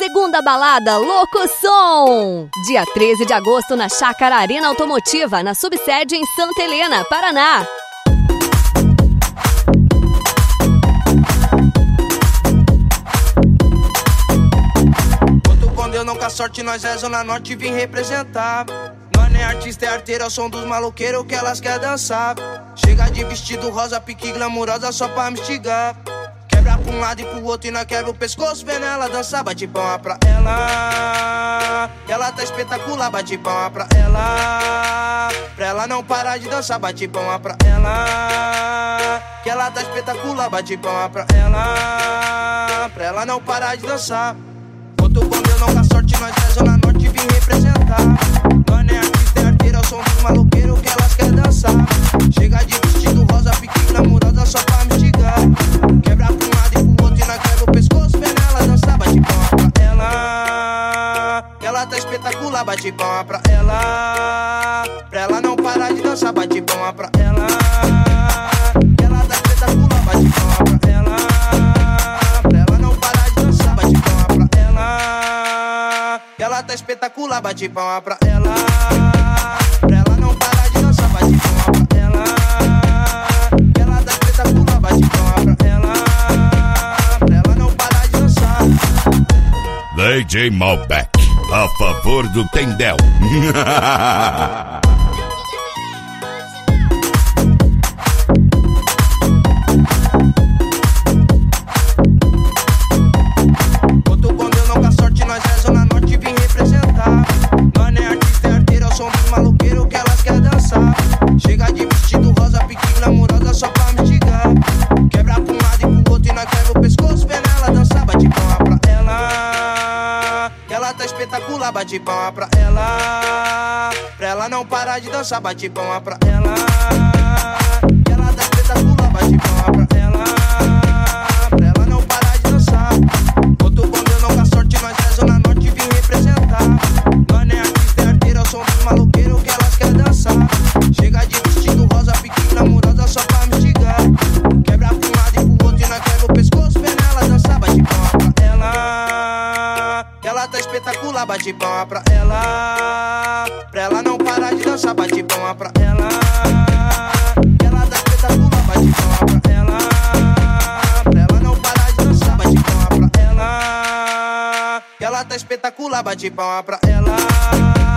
segunda balada Locosom. Dia 13 de agosto na Chácara Arena Automotiva, na subsede em Santa Helena, Paraná. Conto com Deus, não com a sorte, nós é Zona Norte, vim representar. Nós nem artista, é arteira, é o som dos maloqueiros que elas querem dançar. Chega de vestido rosa, pique glamurosa só pra me instigar. Quebra pra um lado e pro outro e nós quebra o pescoço vendo ela dançar. Bate palma pra ela, que ela tá espetacular. Bate palma pra ela não parar de dançar. Bate palma pra ela, que ela tá espetacular. Bate palma pra ela não parar de dançar. Conto com Deus, não com a sorte, nós é Zona Norte, vim representar. Nós nem artista, é arteira, é o som dos maloqueiros que elas querem dançar. Chega de vestido rosa, pique glamurosa só pra me instigar. Quebra pra um lado e pro outro e nós quebra o pescoço vendo ela dançar. Bate palma pra ela, que ela tá espetacular. Bate palma pra ela não parar de dançar. Bate palma pra ela, que ela tá espetacular. Bate palma pra ela não parar de dançar. Bate palma pra ela, que ela tá espetacular. Bate palma pra ela não parar de dançar. Bate palma pra ela, que ela tá espetacular. Bate palma pra ela não parar de dançar. DJ Malbec, a favor do Tendel. Conto com Deus, não com a sorte, nós é Zona Norte, vim representar. Nós nem artista, é arteira, é o som dos maloqueiros que elas querem dançar. Chega de vestido rosa, pique glamurosa só pra me instigar. Quebra pra um lado e pro outro e nós quebra o pescoço vendo ela dançar. Bate palma pra ela, que ela tá espetacular. Bate palma pra ela não parar de dançar. Bate palma pra ela, que ela tá espetacular. Bate palma pra ela não parar de dançar. Conto com Deus, não com a sorte, nós é Zona Norte, vim representar. Nós nem artista, é arteira, é o som dos maloqueiros que elas querem dançar. Chega de vestido rosa, pique glamurosa só pra me instigar. Quebra pra um lado e pro outro e nós quebra o pescoço vendo ela dançar. Bate palma pra ela, que ela tá espetacular. Bate palma pra ela não parar de dançar. Bate palma pra ela, que ela tá espetacular. Bate palma pra ela não parar de dançar. Bate palma pra ela, que ela tá espetacular. Bate palma pra ela.